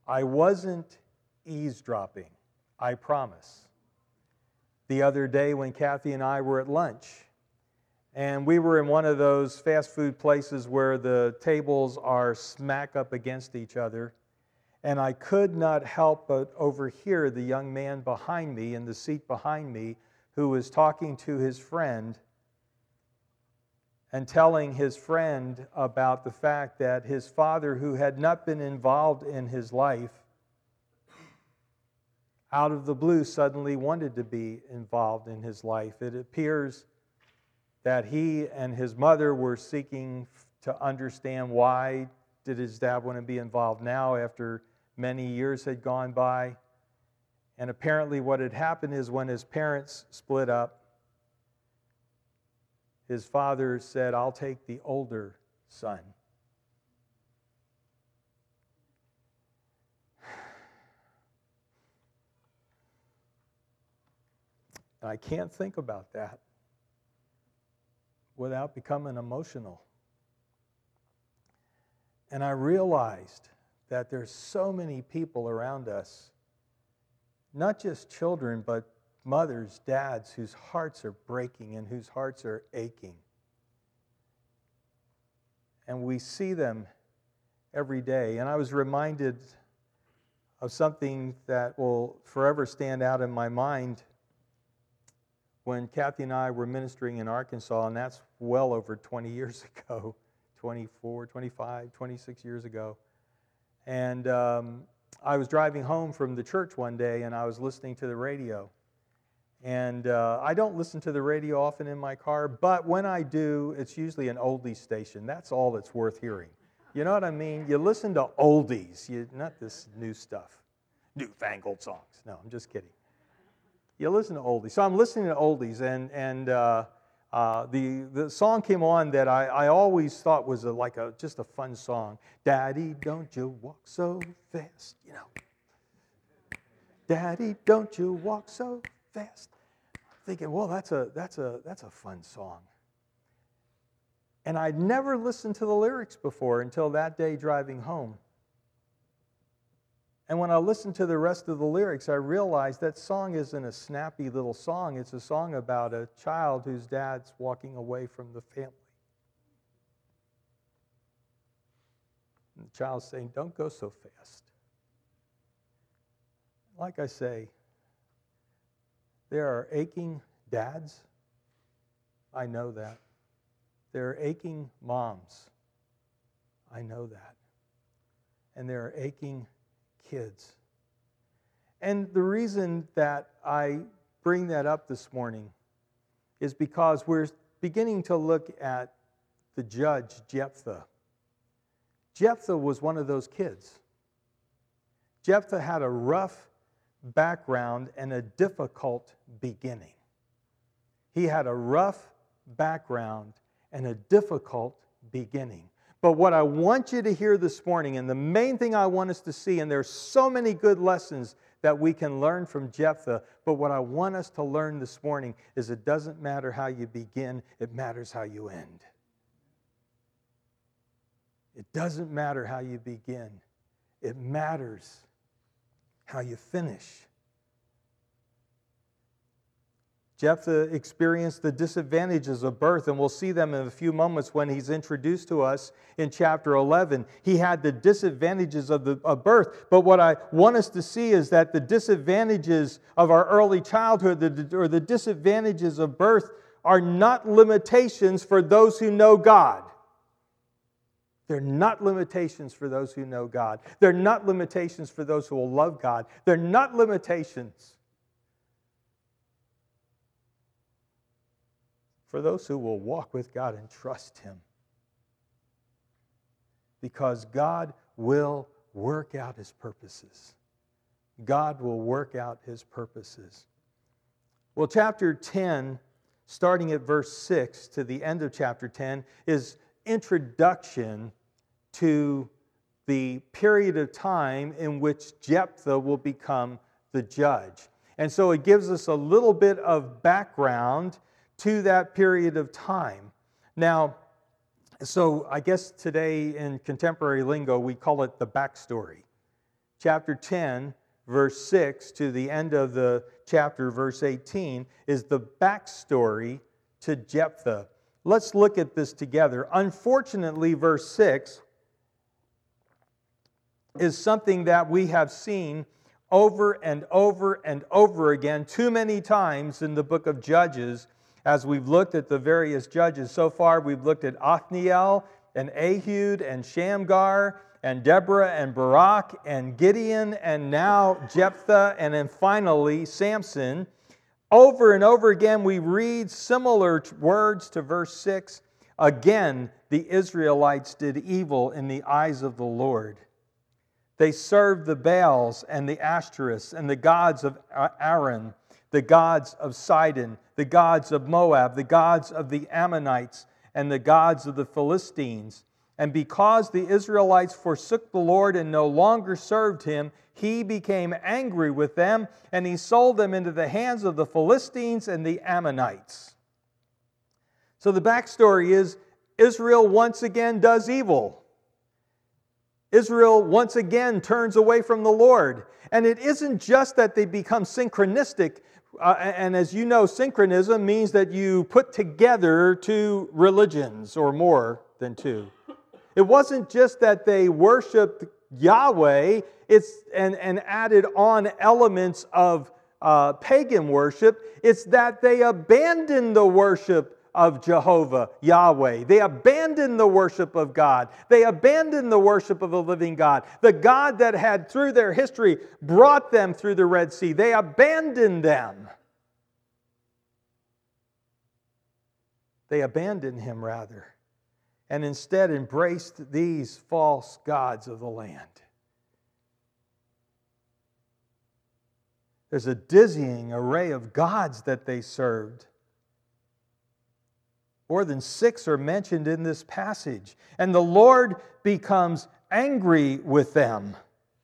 I wasn't eavesdropping, I promise. The other day when Kathy and I were at lunch, and we were in one of those fast food places where the tables are smack up against each other, and I could not help but overhear the young man behind me, in the seat behind me, who was talking to his friend and telling his friend about the fact that his father, who had not been involved in his life, out of the blue suddenly wanted to be involved in his life. It appears that he and his mother were seeking to understand why did his dad want to be involved now after many years had gone by. And apparently what had happened is when his parents split up, his father said, "I'll take the older son." And I can't think about that without becoming emotional. And I realized that there's so many people around us, not just children, but mothers, dads, whose hearts are breaking and whose hearts are aching. And we see them every day. And I was reminded of something that will forever stand out in my mind when Kathy and I were ministering in Arkansas, and that's well over 20 years ago, 24, 25, 26 years ago. And I was driving home from the church one day, and I was listening to the radio. And I don't listen to the radio often in my car, but when I do, it's usually an oldies station. That's all that's worth hearing. You know what I mean? You listen to oldies, not this new stuff, newfangled songs. No, I'm just kidding. You listen to oldies. So I'm listening to oldies, and the song came on that I always thought was just a fun song. Daddy, don't you walk so fast, you know. Daddy, don't you walk so fast. Thinking, well, that's a fun song. And I'd never listened to the lyrics before until that day driving home. And when I listened to the rest of the lyrics, I realized that song isn't a snappy little song. It's a song about a child whose dad's walking away from the family. And the child's saying, "Don't go so fast." Like I say, there are aching dads. I know that. There are aching moms. I know that. And there are aching kids. And the reason that I bring that up this morning is because we're beginning to look at the judge, Jephthah. Jephthah was one of those kids. Jephthah had a rough background and a difficult beginning. He had a rough background and a difficult beginning. But what I want you to hear this morning, and the main thing I want us to see, and there's so many good lessons that we can learn from Jephthah, but what I want us to learn this morning is it doesn't matter how you begin, it matters how you end. It doesn't matter how you begin, it matters how you finish. Jephthah experienced the disadvantages of birth, and we'll see them in a few moments when he's introduced to us in chapter 11. He had the disadvantages of birth, but what I want us to see is that the disadvantages of our early childhood, or the disadvantages of birth, are not limitations for those who know God. They're not limitations for those who know God. They're not limitations for those who will love God. They're not limitations for those who will walk with God and trust Him. Because God will work out His purposes. God will work out His purposes. Well, chapter 10, starting at verse 6 to the end of chapter 10, is introduction to the period of time in which Jephthah will become the judge. And so it gives us a little bit of background to that period of time. Now, so I guess today in contemporary lingo, we call it the backstory. chapter 10, verse 6 to the end of the chapter, verse 18, is the backstory to Jephthah. Let's look at this together. Unfortunately, verse 6 is something that we have seen over and over and over again, too many times in the book of Judges, as we've looked at the various judges. So far, we've looked at Othniel and Ehud and Shamgar and Deborah and Barak and Gideon and now Jephthah and then finally Samson. Over and over again, we read similar words to verse 6. Again, the Israelites did evil in the eyes of the Lord. They served the Baals and the Ashtoreths and the gods of Aram, the gods of Sidon, the gods of Moab, the gods of the Ammonites, and the gods of the Philistines. And because the Israelites forsook the Lord and no longer served Him, He became angry with them, and He sold them into the hands of the Philistines and the Ammonites. So the backstory is Israel once again does evil. Israel once again turns away from the Lord. And it isn't just that they become synchronistic. And as you know, synchronism means that you put together two religions or more than two. It wasn't just that they worshiped Yahweh and added on elements of pagan worship. It's that they abandoned the worship of Jehovah, Yahweh. They abandoned the worship of God. They abandoned the worship of the living God, the God that had, through their history, brought them through the Red Sea. They abandoned them. They abandoned Him, rather, and instead embraced these false gods of the land. There's a dizzying array of gods that they served. More than 6 are mentioned in this passage. And the Lord becomes angry with them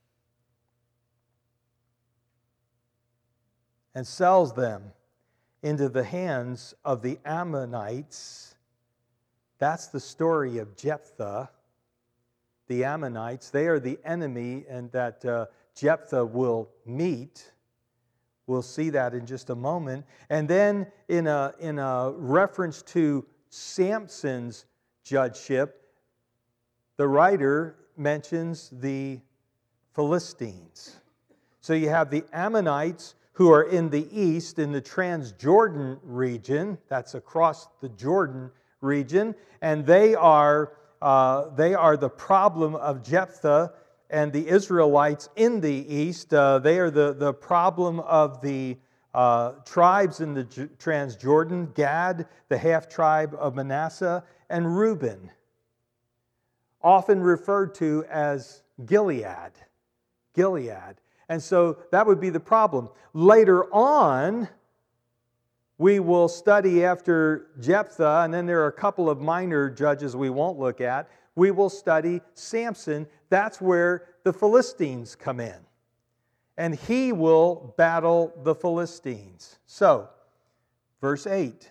and sells them into the hands of the Ammonites. That's the story of Jephthah. The Ammonites, they are the enemy and that Jephthah will meet. We'll see that in just a moment. And then in a reference to Samson's judgeship, the writer mentions the Philistines. So you have the Ammonites who are in the east, in the Transjordan region. That's across the Jordan region. And they are the problem of Jephthah and the Israelites in the east. They are the problem of the tribes in the Transjordan, Gad, the half-tribe of Manasseh, and Reuben, often referred to as Gilead. And so that would be the problem. Later on, we will study after Jephthah, and then there are a couple of minor judges we won't look at. We will study Samson. That's where the Philistines come in. And he will battle the Philistines. So, verse 8.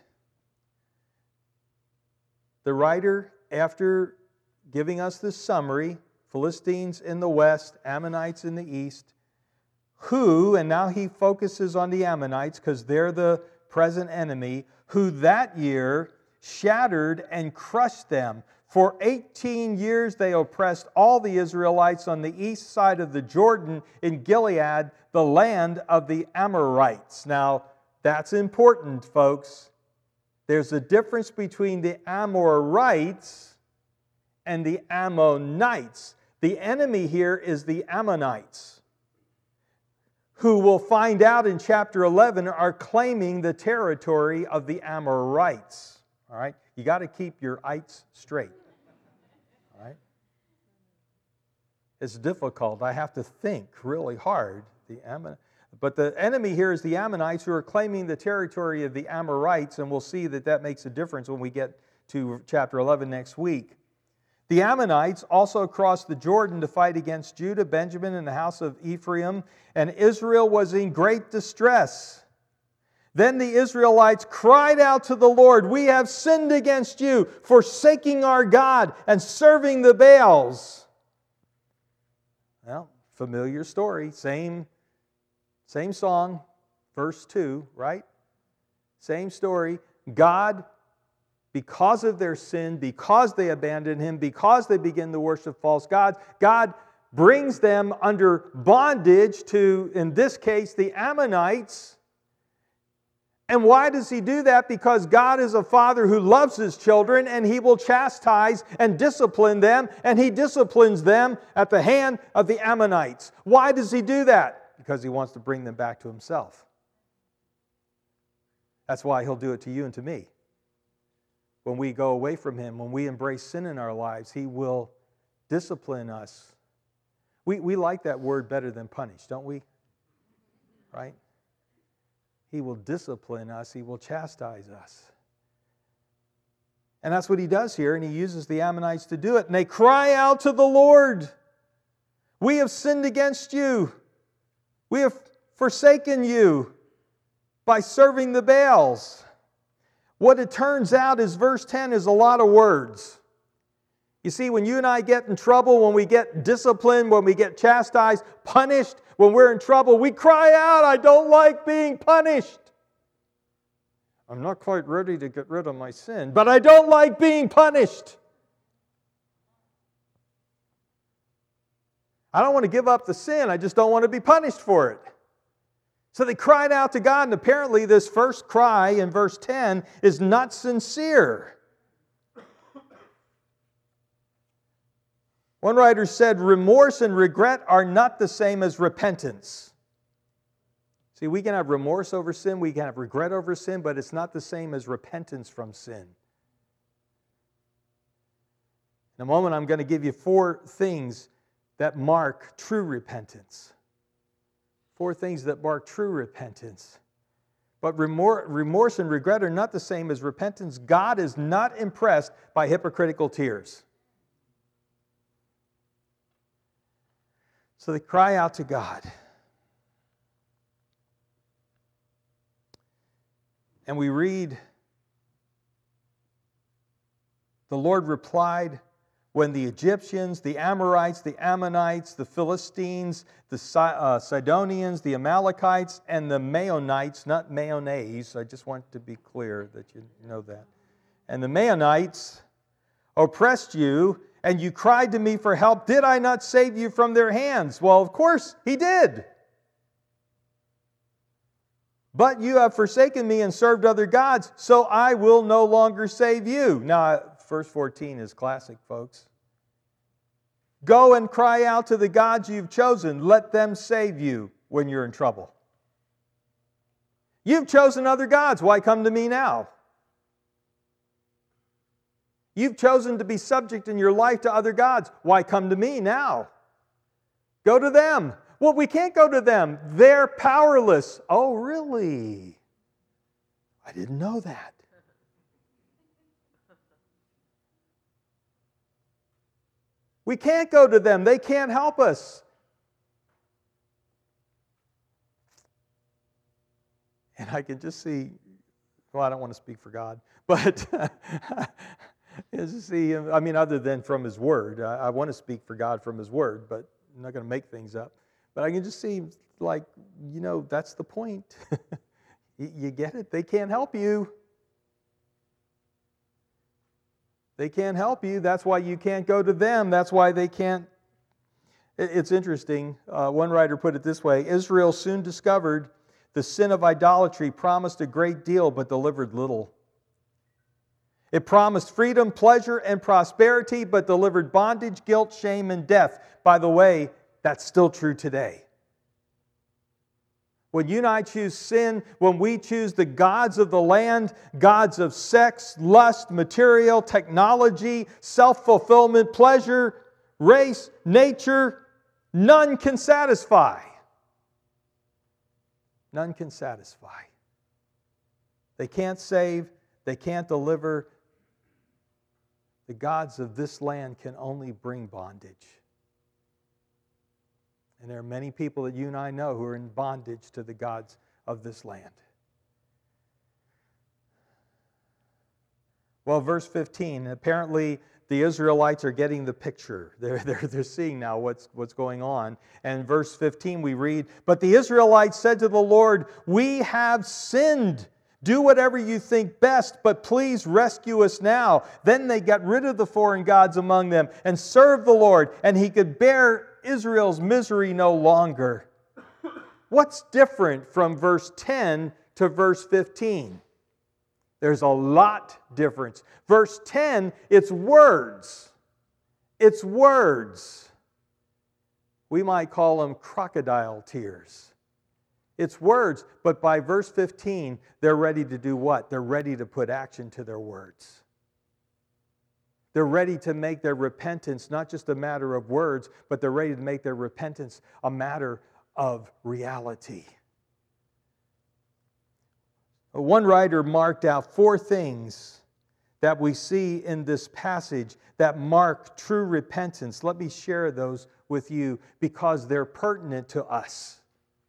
The writer, after giving us this summary, Philistines in the west, Ammonites in the east, who, and now he focuses on the Ammonites because they're the present enemy, who that year shattered and crushed them. For 18 years they oppressed all the Israelites on the east side of the Jordan in Gilead, the land of the Amorites. Now, that's important, folks. There's a difference between the Amorites and the Ammonites. The enemy here is the Ammonites, who we'll find out in chapter 11 are claiming the territory of the Amorites. All right? You got to keep your ites straight. All right? It's difficult. I have to think really hard. But the enemy here is the Ammonites, who are claiming the territory of the Amorites, and we'll see that that makes a difference when we get to chapter 11 next week. The Ammonites also crossed the Jordan to fight against Judah, Benjamin, and the house of Ephraim, and Israel was in great distress. Then the Israelites cried out to the Lord, "We have sinned against you, forsaking our God and serving the Baals." Well, Familiar story, same song, verse 2, right? Same story. God, because of their sin, because they abandoned Him, because they begin to worship false gods, God brings them under bondage to, in this case, the Ammonites. And why does He do that? Because God is a Father who loves His children, and He will chastise and discipline them, and He disciplines them at the hand of the Ammonites. Why does He do that? Because He wants to bring them back to Himself. That's why He'll do it to you and to me. When we go away from Him, when we embrace sin in our lives, He will discipline us. We like that word better than punish, don't we? Right? He will discipline us. He will chastise us. And that's what He does here, and He uses the Ammonites to do it. And they cry out to the Lord, "We have sinned against you. We have forsaken you by serving the Baals." What it turns out is verse 10 is a lot of words. You see, when you and I get in trouble, when we get disciplined, when we get chastised, punished, when we're in trouble, we cry out, "I don't like being punished. I'm not quite ready to get rid of my sin, but I don't like being punished. I don't want to give up the sin, I just don't want to be punished for it." So they cried out to God, and apparently this first cry in verse 10 is not sincere. One writer said, remorse and regret are not the same as repentance. See, we can have remorse over sin, we can have regret over sin, but it's not the same as repentance from sin. In a moment, I'm going to give you 4 things that mark true repentance. 4 things that mark true repentance. But remorse and regret are not the same as repentance. God is not impressed by hypocritical tears. So they cry out to God. And we read, the Lord replied, when the Egyptians, the Amorites, the Ammonites, the Philistines, the Sidonians, the Amalekites, and the Maonites, not Mayonnaise, I just want to be clear that you know that, and the Maonites oppressed you, and you cried to me for help, did I not save you from their hands? Well, of course, He did. But you have forsaken me and served other gods, so I will no longer save you. Now, verse 14 is classic, folks. Go and cry out to the gods you've chosen. Let them save you when you're in trouble. You've chosen other gods. Why come to me now? You've chosen to be subject in your life to other gods. Why come to me now? Go to them. Well, we can't go to them. They're powerless. Oh, really? I didn't know that. We can't go to them. They can't help us. And I can just see, well, I don't want to speak for God, but I mean, other than from His Word. I want to speak for God from His Word, but I'm not going to make things up. But I can just see, like, that's the point. You get it? They can't help you. They can't help you. That's why you can't go to them. That's why they can't. It's interesting. One writer put it this way, Israel soon discovered the sin of idolatry promised a great deal but delivered little. It promised freedom, pleasure, and prosperity, but delivered bondage, guilt, shame, and death. By the way, that's still true today. When you and I choose sin, when we choose the gods of the land, gods of sex, lust, material, technology, self-fulfillment, pleasure, race, nature, none can satisfy. None can satisfy. They can't save, they can't deliver. The gods of this land can only bring bondage. And there are many people that you and I know who are in bondage to the gods of this land. Well, verse 15, apparently the Israelites are getting the picture. They're seeing now what's going on. And in verse 15 we read, "But the Israelites said to the Lord, 'We have sinned. Do whatever you think best, but please rescue us now.' Then they got rid of the foreign gods among them and served the Lord, and He could bear Israel's misery no longer." What's different from verse 10 to verse 15? There's a lot difference. Verse 10, it's words. It's words. We might call them crocodile tears. It's words, but by verse 15, they're ready to do what? They're ready to put action to their words. They're ready to make their repentance not just a matter of words, but they're ready to make their repentance a matter of reality. One writer marked out 4 things that we see in this passage that mark true repentance. Let me share those with you because they're pertinent to us.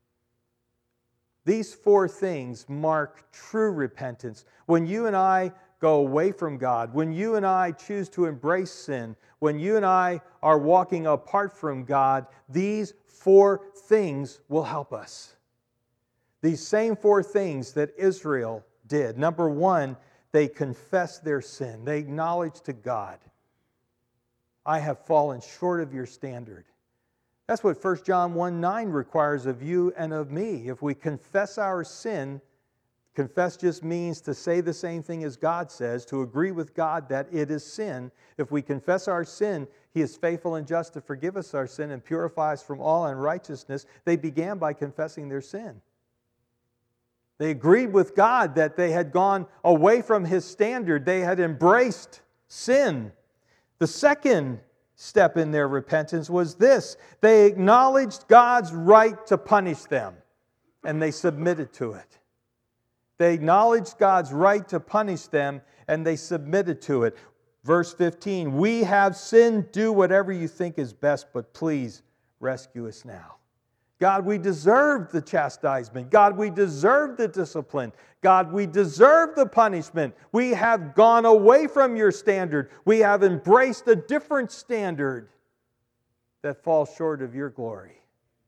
These 4 things mark true repentance. When you and I go away from God, when you and I choose to embrace sin, when you and I are walking apart from God, these 4 things will help us. These same 4 things that Israel did. Number 1, they confessed their sin. They acknowledged to God, "I have fallen short of your standard." That's what 1 John 1:9 requires of you and of me. If we confess our sin, confess just means to say the same thing as God says, to agree with God that it is sin. If we confess our sin, He is faithful and just to forgive us our sin and purify us from all unrighteousness. They began by confessing their sin. They agreed with God that they had gone away from His standard. They had embraced sin. The second step in their repentance was this: they acknowledged God's right to punish them, and they submitted to it. They acknowledged God's right to punish them, and they submitted to it. Verse 15, "We have sinned. Do whatever you think is best, but please rescue us now." God, we deserve the chastisement. God, we deserve the discipline. God, we deserve the punishment. We have gone away from your standard. We have embraced a different standard that falls short of your glory.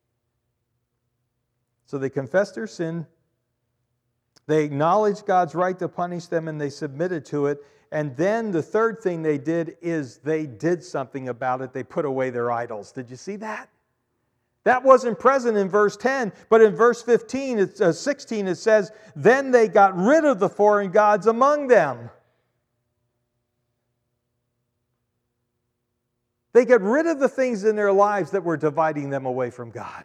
So they confessed their sin. They acknowledged God's right to punish them, and they submitted to it. And then the third thing they did is they did something about it. They put away their idols. Did you see that? That wasn't present in verse 10, but in verse 16 it says, "Then they got rid of the foreign gods among them." They get rid of the things in their lives that were dividing them away from God.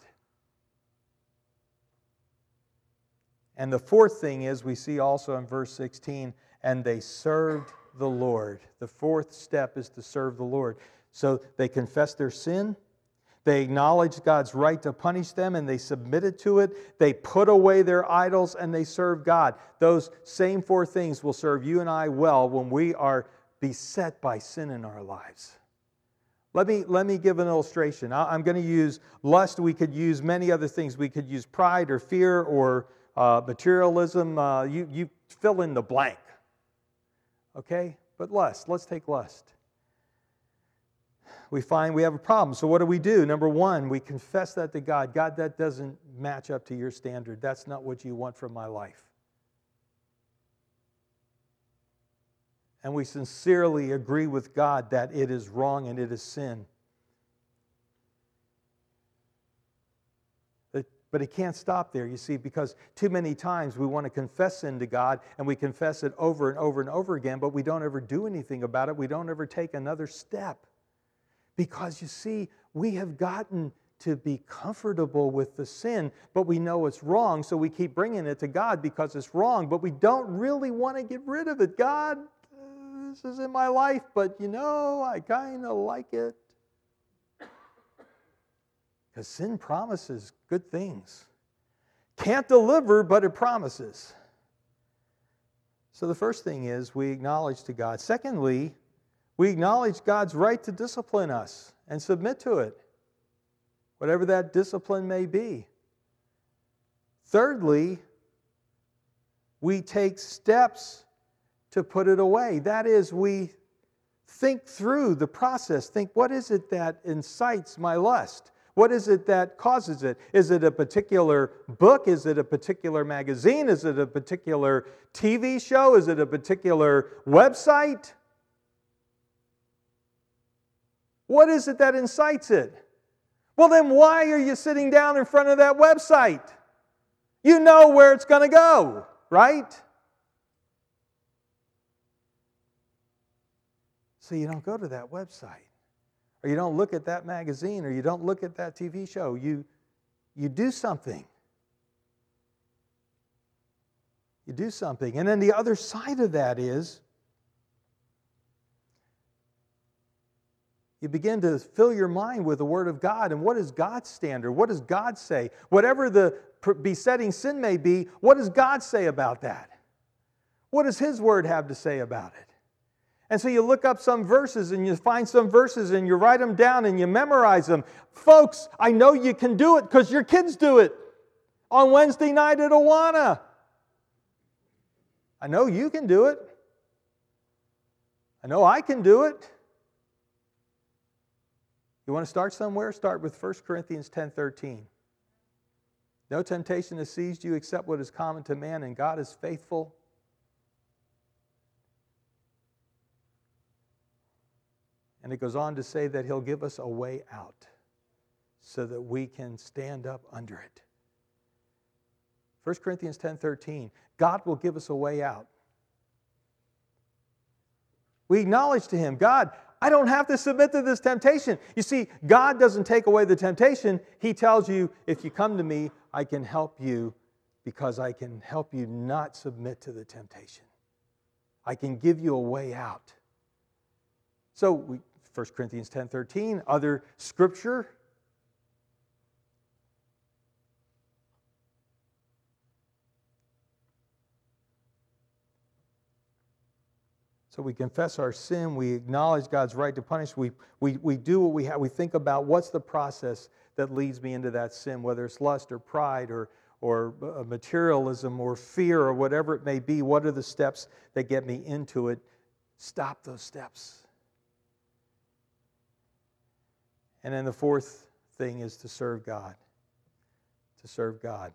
And the fourth thing is, we see also in verse 16, "And they served the Lord." The fourth step is to serve the Lord. So they confessed their sin. They acknowledged God's right to punish them, and they submitted to it. They put away their idols, and they served God. Those same 4 things will serve you and I well when we are beset by sin in our lives. Let me give an illustration. I'm going to use lust. We could use many other things. We could use pride or fear or materialism. You fill in the blank. Okay? But lust. Let's take lust. We find we have a problem. So what do? Number 1, we confess that to God. God, that doesn't match up to your standard. That's not what you want from my life. And we sincerely agree with God that it is wrong and it is sin. But it can't stop there, you see, because too many times we want to confess sin to God, and we confess it over and over and over again, but we don't ever do anything about it. We don't ever take another step. Because, you see, we have gotten to be comfortable with the sin, but we know it's wrong, so we keep bringing it to God because it's wrong, but we don't really want to get rid of it. God, this is in my life, but I kind of like it. Because sin promises good things. Can't deliver, but it promises. So the first thing is we acknowledge to God. Secondly, we acknowledge God's right to discipline us and submit to it, whatever that discipline may be. Thirdly, we take steps to put it away. That is, we think through the process. Think, what is it that incites my lust? What is it that causes it? Is it a particular book? Is it a particular magazine? Is it a particular TV show? Is it a particular website? What is it that incites it? Well, then why are you sitting down in front of that website? You know where it's going to go, right? So you don't go to that website, or you don't look at that magazine, or you don't look at that TV show. You do something. You do something. And then the other side of that is you begin to fill your mind with the Word of God. And what is God's standard? What does God say? Whatever the besetting sin may be, what does God say about that? What does His Word have to say about it? And so you look up some verses and you find some verses and you write them down and you memorize them. Folks, I know you can do it because your kids do it on Wednesday night at Awana. I know you can do it. I know I can do it. You want to start somewhere? Start with 1 Corinthians 10:13. No temptation has seized you except what is common to man, and God is faithful. And it goes on to say that He'll give us a way out so that we can stand up under it. 1 Corinthians 10:13. God will give us a way out. We acknowledge to Him, God, I don't have to submit to this temptation. You see, God doesn't take away the temptation. He tells you, if you come to me, I can help you because I can help you not submit to the temptation. I can give you a way out. So, 1 Corinthians 10:13, other scripture. So we confess our sin, we acknowledge God's right to punish, we do what we have, we think about what's the process that leads me into that sin, whether it's lust or pride or materialism or fear or whatever it may be. What are the steps that get me into it? Stop those steps. And then the fourth thing is to serve God. To serve God.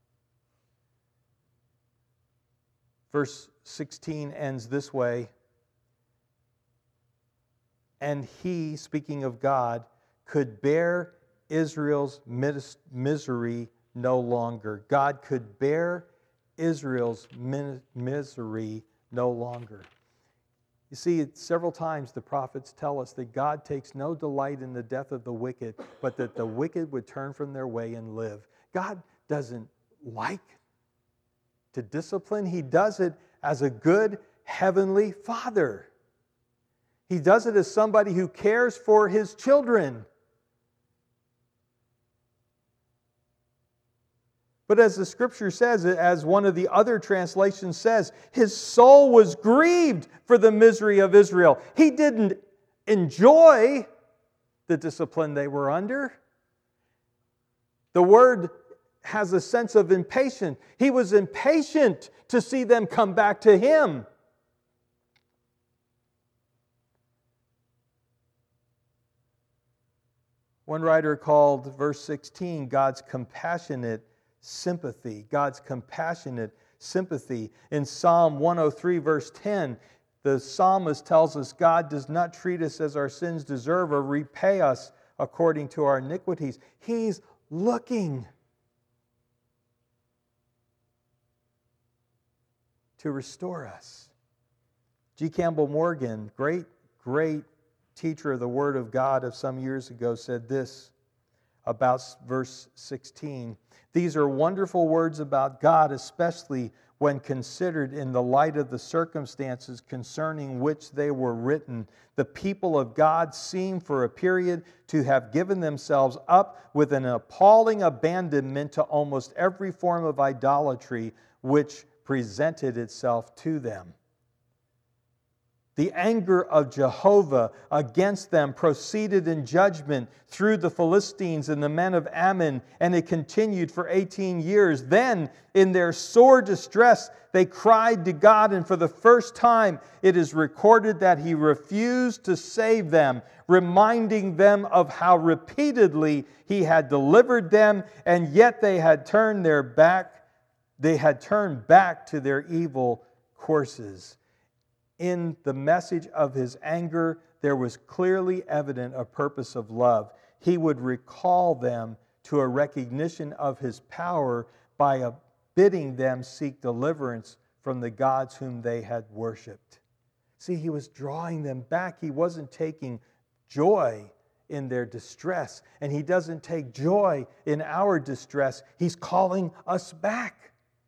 Verse 16 ends this way. And He, speaking of God, could bear Israel's misery no longer. God could bear Israel's misery no longer. You see, several times the prophets tell us that God takes no delight in the death of the wicked, but that the wicked would turn from their way and live. God doesn't like to discipline. He does it as a good heavenly Father. He does it as somebody who cares for His children. But as the Scripture says, as one of the other translations says, His soul was grieved for the misery of Israel. He didn't enjoy the discipline they were under. The word has a sense of impatience. He was impatient to see them come back to Him. One writer called verse 16 God's compassionate sympathy. God's compassionate sympathy. In Psalm 103, verse 10, the psalmist tells us God does not treat us as our sins deserve or repay us according to our iniquities. He's looking to restore us. G. Campbell Morgan, great teacher of the Word of God of some years ago, said this about verse 16. These are wonderful words about God, especially when considered in the light of the circumstances concerning which they were written. The people of God seem for a period to have given themselves up with an appalling abandonment to almost every form of idolatry which presented itself to them. The anger of Jehovah against them proceeded in judgment through the Philistines and the men of Ammon, and it continued for 18 years. Then, in their sore distress, they cried to God, and for the first time it is recorded that He refused to save them, reminding them of how repeatedly He had delivered them, and yet they had turned back to their evil courses. In the message of His anger, there was clearly evident a purpose of love. He would recall them to a recognition of His power by bidding them seek deliverance from the gods whom they had worshipped. See, He was drawing them back. He wasn't taking joy in their distress, and He doesn't take joy in our distress. He's calling us back.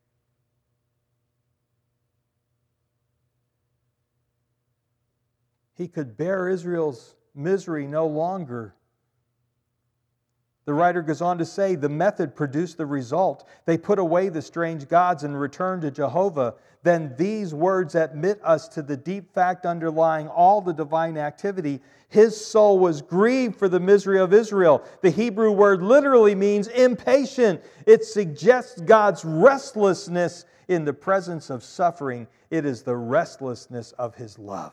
He could bear Israel's misery no longer. The writer goes on to say, the method produced the result. They put away the strange gods and returned to Jehovah. Then these words admit us to the deep fact underlying all the divine activity. His soul was grieved for the misery of Israel. The Hebrew word literally means impatient. It suggests God's restlessness in the presence of suffering. It is the restlessness of His love.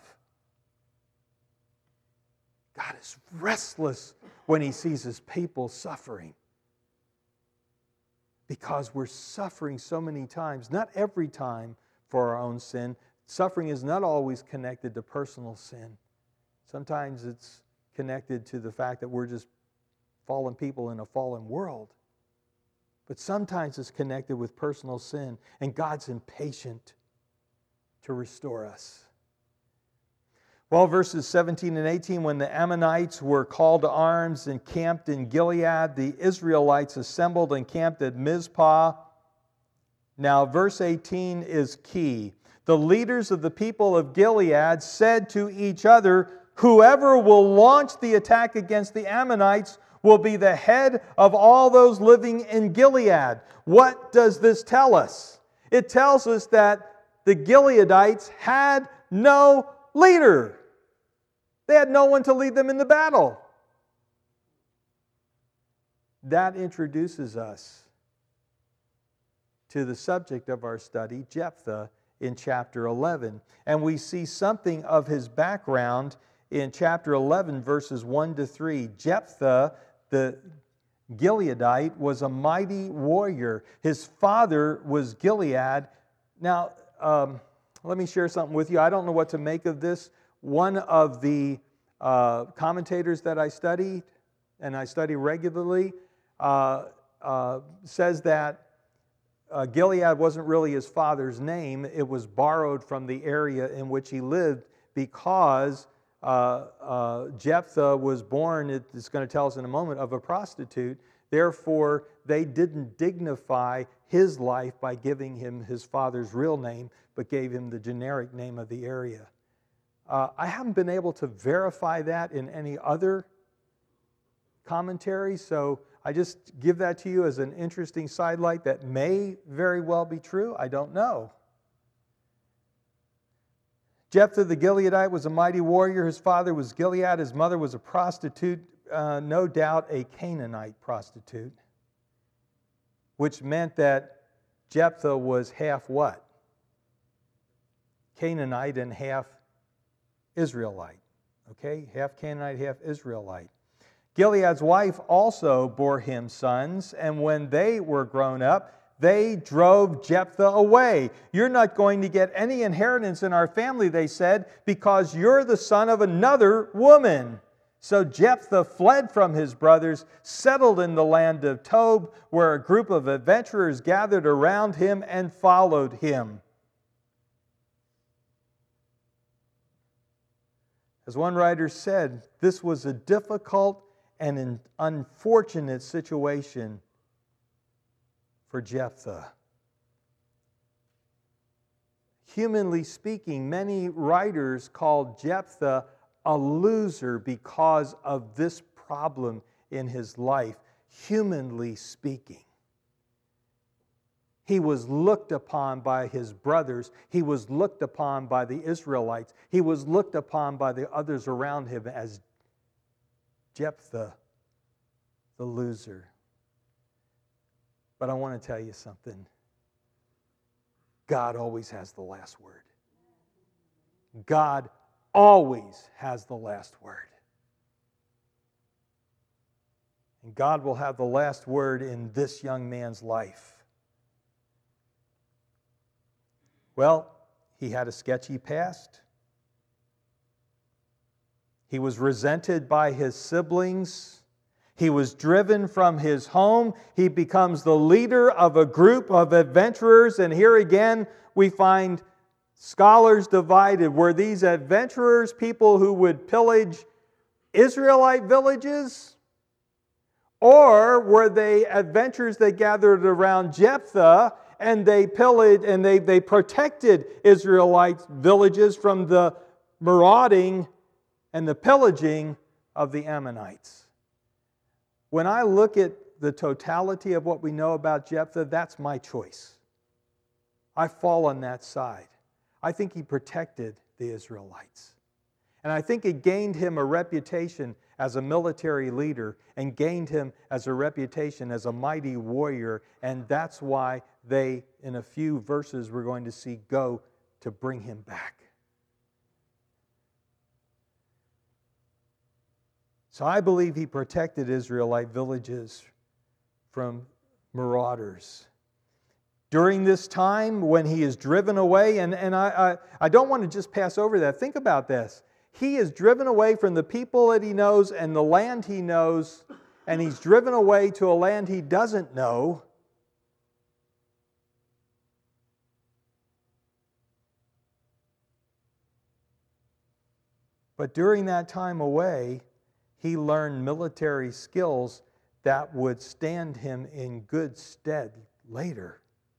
God is restless when He sees His people suffering. Because we're suffering so many times, not every time for our own sin. Suffering is not always connected to personal sin. Sometimes it's connected to the fact that we're just fallen people in a fallen world. But sometimes it's connected with personal sin, and God's impatient to restore us. Well, verses 17 and 18, when the Ammonites were called to arms and camped in Gilead, the Israelites assembled and camped at Mizpah. Now, verse 18 is key. The leaders of the people of Gilead said to each other, whoever will launch the attack against the Ammonites will be the head of all those living in Gilead. What does this tell us? It tells us that the Gileadites had no leader. They had no one to lead them in the battle. That introduces us to the subject of our study, Jephthah, in chapter 11. And we see something of his background in chapter 11, verses 1 to 3. Jephthah, the Gileadite, was a mighty warrior. His father was Gilead. Now, let me share something with you. I don't know what to make of this. One of the commentators that I studied, and I study regularly, says that Gilead wasn't really his father's name. It was borrowed from the area in which he lived because Jephthah was born, it's going to tell us in a moment, of a prostitute. Therefore, they didn't dignify his life by giving him his father's real name, but gave him the generic name of the area. I haven't been able to verify that in any other commentary, so I just give that to you as an interesting sidelight that may very well be true. I don't know. Jephthah the Gileadite was a mighty warrior. His father was Gilead. His mother was a prostitute, no doubt a Canaanite prostitute, which meant that Jephthah was half what? Canaanite and half Israelite. Okay? Half Canaanite, half Israelite. Gilead's wife also bore him sons, and when they were grown up, they drove Jephthah away. You're not going to get any inheritance in our family, they said, because you're the son of another woman. So Jephthah fled from his brothers, settled in the land of Tob, where a group of adventurers gathered around him and followed him. As one writer said, this was a difficult and an unfortunate situation for Jephthah. Humanly speaking, many writers called Jephthah a loser because of this problem in his life, humanly speaking. He was looked upon by his brothers. He was looked upon by the Israelites. He was looked upon by the others around him as Jephthah, the loser. But I want to tell you something. God always has the last word. God always has the last word. And God will have the last word in this young man's life. Well, he had a sketchy past. He was resented by his siblings. He was driven from his home. He becomes the leader of a group of adventurers. And here again, we find scholars divided. Were these adventurers people who would pillage Israelite villages? Or were they adventurers that gathered around Jephthah and they pillaged and they protected Israelite villages from the marauding and the pillaging of the Ammonites? When I look at the totality of what we know about Jephthah, that's my choice. I fall on that side. I think he protected the Israelites. And I think it gained him a reputation as a military leader and gained him as a reputation as a mighty warrior. And that's why they, in a few verses we're going to see, go to bring him back. So I believe he protected Israelite villages from marauders. During this time when he is driven away, and I don't want to just pass over that. Think about this. He is driven away from the people that he knows and the land he knows, and he's driven away to a land he doesn't know. But during that time away, he learned military skills that would stand him in good stead later.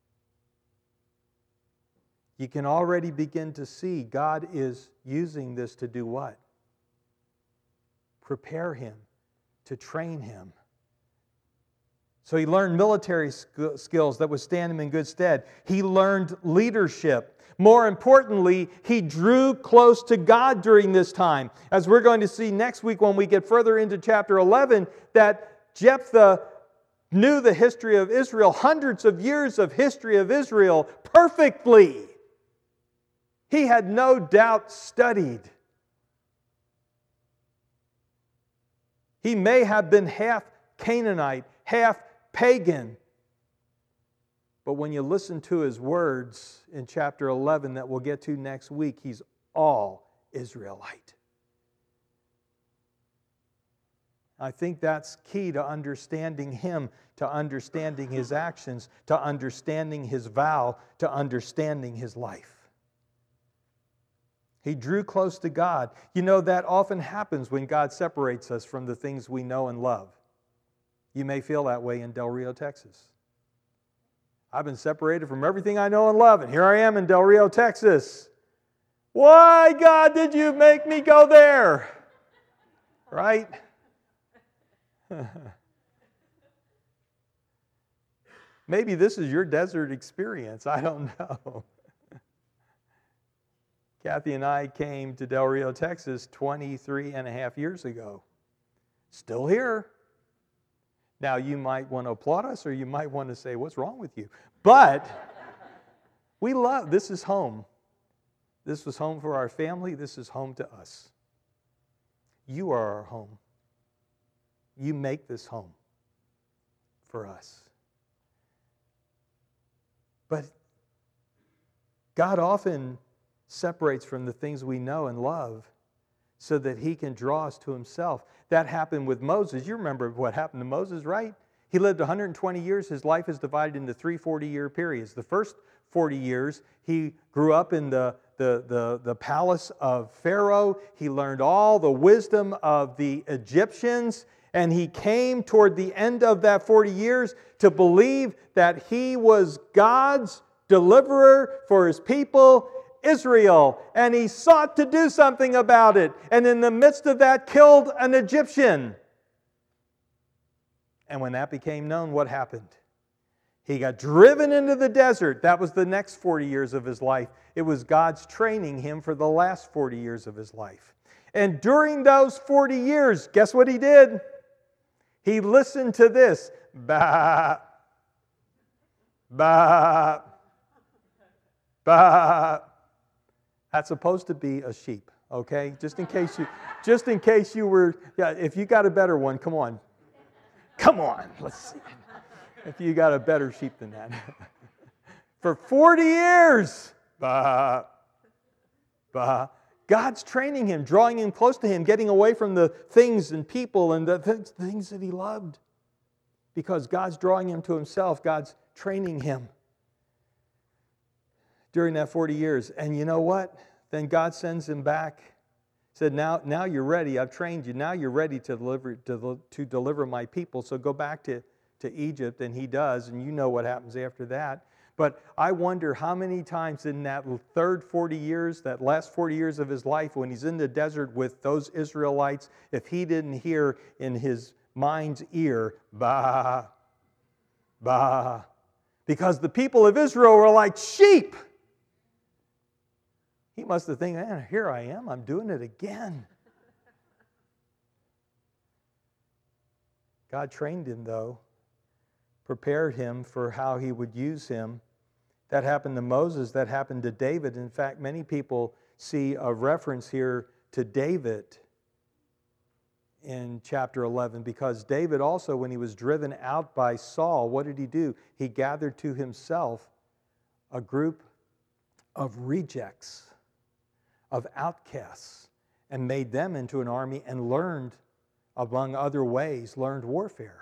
You can already begin to see God is using this to do what? Prepare him, to train him. So he learned military skills that would stand him in good stead. He learned leadership. More importantly, he drew close to God during this time. As we're going to see next week when we get further into chapter 11, that Jephthah knew the history of Israel, hundreds of years of history of Israel, perfectly. He had no doubt studied. He may have been half Canaanite, half pagan. But when you listen to his words in chapter 11 that we'll get to next week, he's all Israelite. I think that's key to understanding him, to understanding his actions, to understanding his vow, to understanding his life. He drew close to God. You know, that often happens when God separates us from the things we know and love. You may feel that way in Del Rio, Texas. I've been separated from everything I know and love, and here I am in Del Rio, Texas. Why, God, did you make me go there? Right? Maybe this is your desert experience. I don't know. Kathy and I came to Del Rio, Texas 23 and a half years ago. Still here. Now, you might want to applaud us or you might want to say, what's wrong with you? But we love, this is home. This was home for our family. This is home to us. You are our home. You make this home for us. But God often separates from the things we know and love so that he can draw us to himself. That happened with Moses. You remember what happened to Moses, right? He lived 120 years. His life is divided into 3 40-year periods. The first 40 years, he grew up in the palace of Pharaoh. He learned all the wisdom of the Egyptians. And he came toward the end of that 40 years to believe that he was God's deliverer for his people, Israel. And he sought to do something about it. And in the midst of that, killed an Egyptian. And when that became known, what happened? He got driven into the desert. That was the next 40 years of his life. It was God's training him for the last 40 years of his life. And during those 40 years, guess what he did? He listened to this. Bah, bah, bah. That's supposed to be a sheep, okay? Just in case you were, yeah, if you got a better one, come on. Come on, let's see. If you got a better sheep than that. For 40 years, bah, bah. God's training him, drawing him close to him, getting away from the things and people and the things that he loved. Because God's drawing him to himself. God's training him during that 40 years. And you know what? Then God sends him back. Said, now you're ready. I've trained you. Now you're ready to deliver my people. So go back to Egypt. And he does. And you know what happens after that. But I wonder how many times in that third 40 years, that last 40 years of his life, when he's in the desert with those Israelites, if he didn't hear in his mind's ear, bah, bah. Because the people of Israel were like sheep. He must have think, man, here I am. I'm doing it again. God trained him, though. Prepared him for how he would use him. That happened to Moses. That happened to David. In fact, many people see a reference here to David in chapter 11, because David also, when he was driven out by Saul, what did he do? He gathered to himself a group of rejects, of outcasts, and made them into an army and learned, among other ways, learned warfare.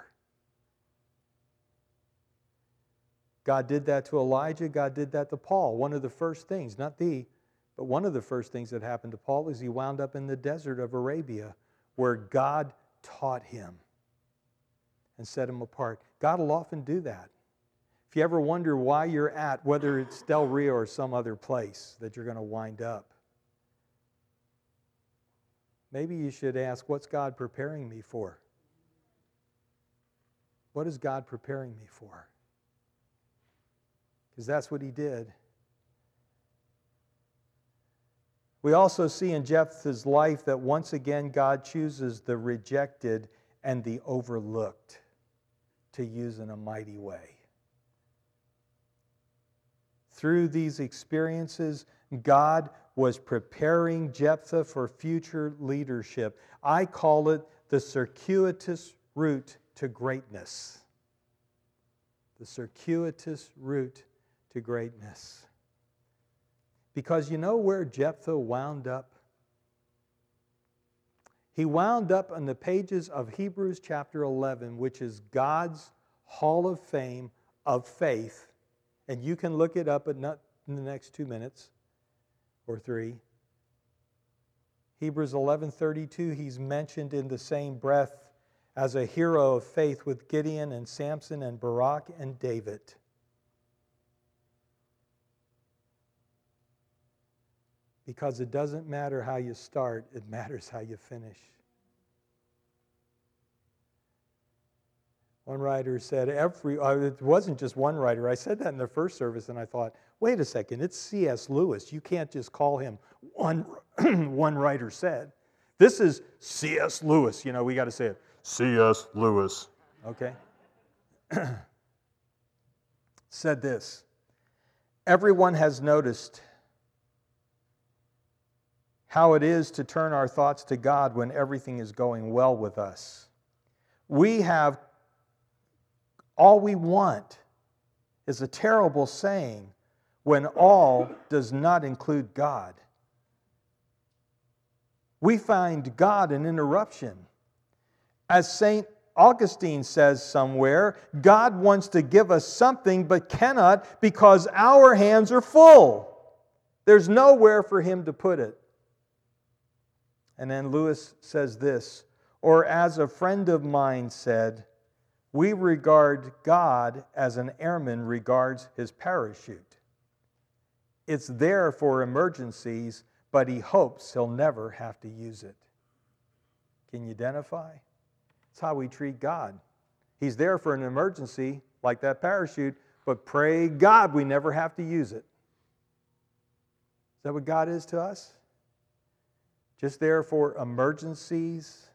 God did that to Elijah. God did that to Paul. One of the first things, but one of the first things that happened to Paul is he wound up in the desert of Arabia, where God taught him and set him apart. God will often do that. If you ever wonder why you're at, whether it's Del Rio or some other place that you're going to wind up, maybe you should ask, what's God preparing me for? What is God preparing me for? Because that's what he did. We also see in Jephthah's life that once again God chooses the rejected and the overlooked to use in a mighty way. Through these experiences, God was preparing Jephthah for future leadership. I call it the circuitous route to greatness. The circuitous route to greatness. Because you know where Jephthah wound up? He wound up on the pages of Hebrews chapter 11, which is God's hall of fame of faith. And you can look it up in the next 2 minutes or 3. Hebrews 11:32, he's mentioned in the same breath as a hero of faith with Gideon and Samson and Barak and David. Because it doesn't matter how you start, it matters how you finish. One writer said, it wasn't just one writer. I said that in the first service, and I thought, wait a second, it's C.S. Lewis. You can't just call him one writer said. This is C.S. Lewis. You know, we got to say it. C.S. Lewis. Okay? Said this, everyone has noticed how it is to turn our thoughts to God when everything is going well with us. All we want is a terrible saying when all does not include God. We find God an interruption. As St. Augustine says somewhere, God wants to give us something but cannot because our hands are full. There's nowhere for him to put it. And then Lewis says this, or as a friend of mine said, we regard God as an airman regards his parachute. It's there for emergencies, but he hopes he'll never have to use it. Can you identify? It's how we treat God. He's there for an emergency, like that parachute, but pray God we never have to use it. Is that what God is to us? Just there for emergencies?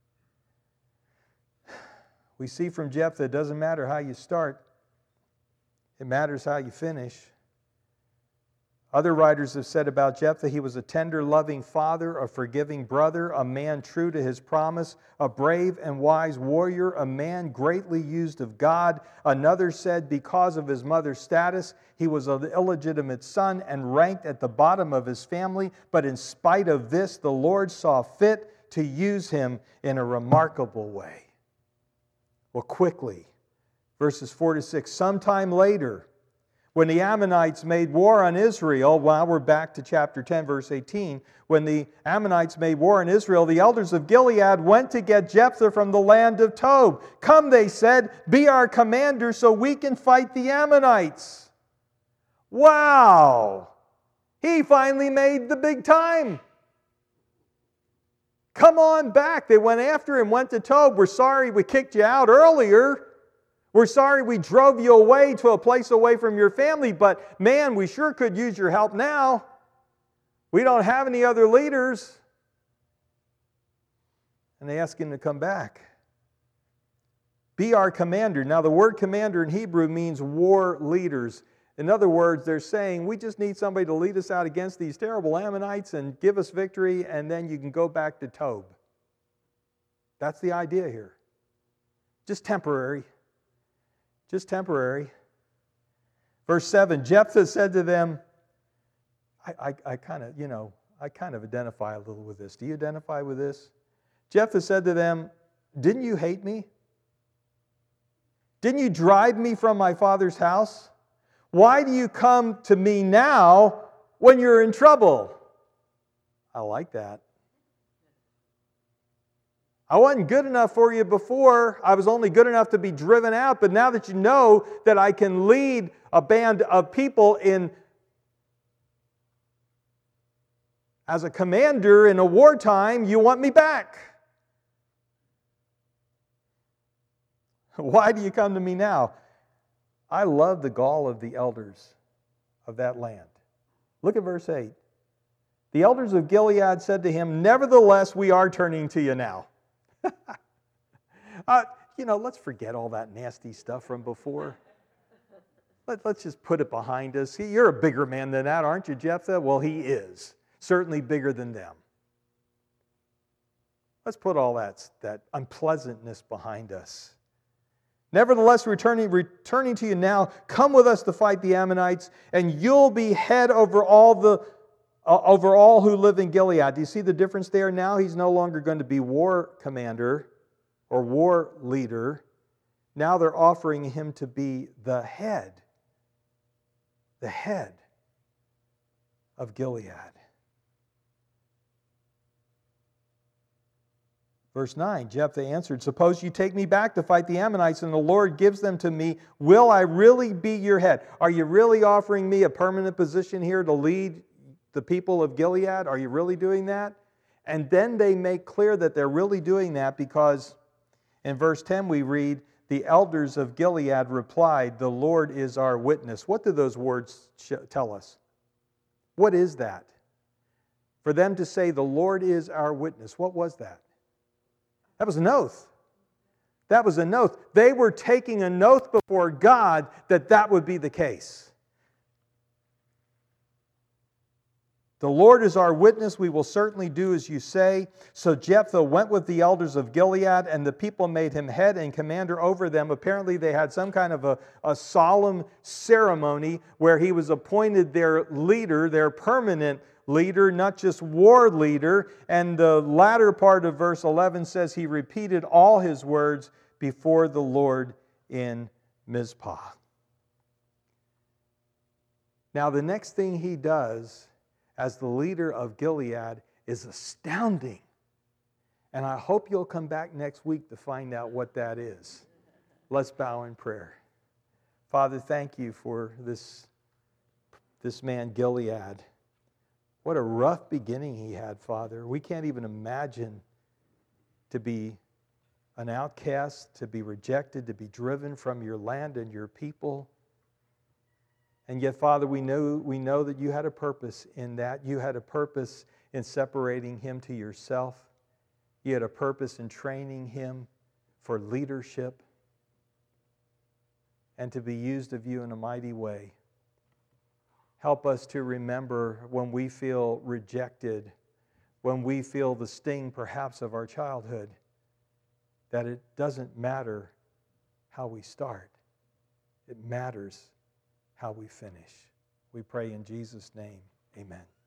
We see from Jephthah, it doesn't matter how you start. It matters how you finish. Other writers have said about Jephthah, he was a tender, loving father, a forgiving brother, a man true to his promise, a brave and wise warrior, a man greatly used of God. Another said because of his mother's status, he was an illegitimate son and ranked at the bottom of his family. But in spite of this, the Lord saw fit to use him in a remarkable way. Well, quickly, verses 4 to 6. Sometime later, when the Ammonites made war on Israel, well, we're back to chapter 10, verse 18. When the Ammonites made war on Israel, the elders of Gilead went to get Jephthah from the land of Tob. Come, they said, be our commander so we can fight the Ammonites. Wow! He finally made the big time. Come on back. They went after him, went to Tob. We're sorry we kicked you out earlier. We're sorry we drove you away to a place away from your family, but man, we sure could use your help now. We don't have any other leaders. And they ask him to come back. Be our commander. Now, the word commander in Hebrew means war leaders. In other words, they're saying, we just need somebody to lead us out against these terrible Ammonites and give us victory, and then you can go back to Tob. That's the idea here. Just temporary. Just temporary. Verse 7, Jephthah said to them, I kind of identify a little with this. Do you identify with this? Jephthah said to them, didn't you hate me? Didn't you drive me from my father's house? Why do you come to me now when you're in trouble? I like that. I wasn't good enough for you before. I was only good enough to be driven out. But now that you know that I can lead a band of people as a commander in a wartime, you want me back. Why do you come to me now? I love the gall of the elders of that land. Look at verse 8. The elders of Gilead said to him, nevertheless, we are turning to you now. Let's forget all that nasty stuff from before. Let's just put it behind us. You're a bigger man than that, aren't you, Jephthah? Well, he is. Certainly bigger than them. Let's put all that unpleasantness behind us. Nevertheless, returning to you now, come with us to fight the Ammonites, and you'll be head over all who live in Gilead. Do you see the difference there? Now he's no longer going to be war commander or war leader. Now they're offering him to be the head of Gilead. Verse 9, Jephthah answered, suppose you take me back to fight the Ammonites and the Lord gives them to me. Will I really be your head? Are you really offering me a permanent position here to lead the people of Gilead? Are you really doing that? And then they make clear that they're really doing that because in verse 10 we read, the elders of Gilead replied, the Lord is our witness. What do those words tell us? What is that? For them to say, the Lord is our witness, what was that? That was an oath. That was an oath. They were taking an oath before God that would be the case. The Lord is our witness, we will certainly do as you say. So Jephthah went with the elders of Gilead, and the people made him head and commander over them. Apparently they had some kind of a solemn ceremony where he was appointed their leader, their permanent leader, not just war leader. And the latter part of verse 11 says he repeated all his words before the Lord in Mizpah. Now the next thing he does as the leader of Gilead is astounding. And I hope you'll come back next week to find out what that is. Let's bow in prayer. Father, thank you for this man Gilead. What a rough beginning he had, Father. We can't even imagine to be an outcast, to be rejected, to be driven from your land and your people. And yet, Father, we know that you had a purpose in that. You had a purpose in separating him to yourself. You had a purpose in training him for leadership and to be used of you in a mighty way. Help us to remember when we feel rejected, when we feel the sting perhaps of our childhood, that it doesn't matter how we start. It matters how we finish. We pray in Jesus' name, amen.